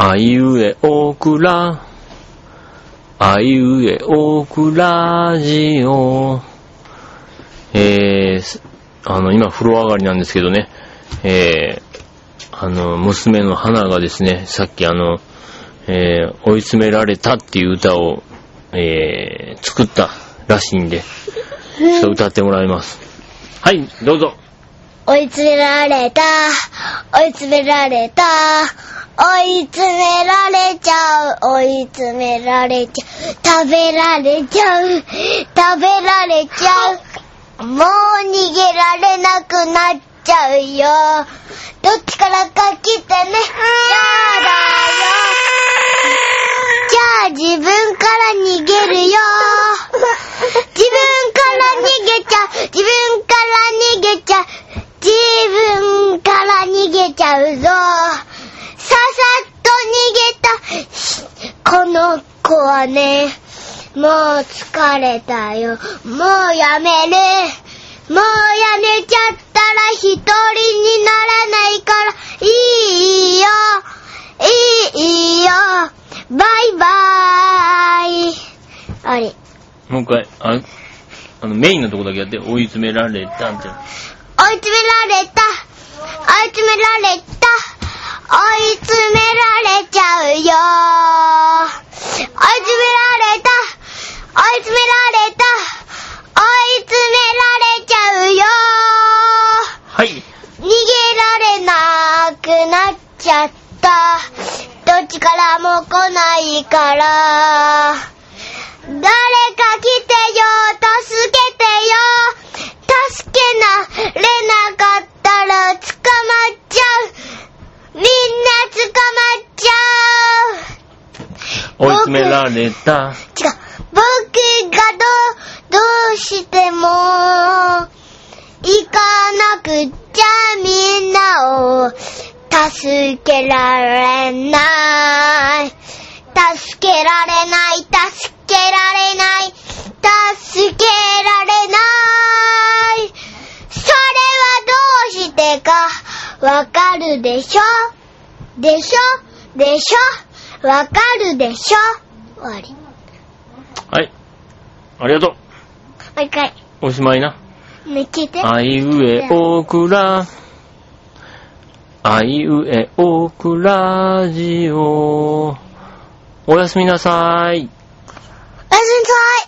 あいうえおくら、あいうえおくラジオ。今風呂上がりなんですけどね、娘の花がですね、さっき追い詰められたっていう歌を、作ったらしいんで、ちょっと歌ってもらいます。はい、どうぞ。 追い詰められた、追い詰められた、追い詰められちゃう、追い詰められちゃう、食べられちゃう、食べられちゃう、もう逃げられなくなっちゃうよ。どっちからか来てね。やだよ。じゃあ自分から逃げるよ。自分から逃げちゃう、自分から逃げちゃう、自分から逃げちゃうぞ。ささっと逃げたこの子はね、もう疲れたよ。もうやめる。もうやめちゃったら一人にならないからいいよ。いいよ。バイバーイ。あれ。 もう一回、メインのとこだけやって、追い詰められたんじゃん。 追い詰められた。追い詰められた。追い詰められちゃうよ。追い詰められた。追い詰められた。追い詰められちゃうよ。 はい。 逃げられなくなっちゃった。どっちからも来ないから。誰か来てよ。助けてよ。助けられなかったら捕まっちゃう。みんな捕まっちゃう。 追い詰められた。 違う。僕がどうしても行かなくちゃみんなを助けられない。助けられない。助けられない。助けられない。それはどうしてかわかるでしょ。でしょ。でしょ。わかるでしょ。終わり。 はい。ありがとう。 もう一回。 おしまいな。 ね、聞いて。 あいうえおくら、あいうえおくラジオ。おやすみなさい。 おやすみなさい。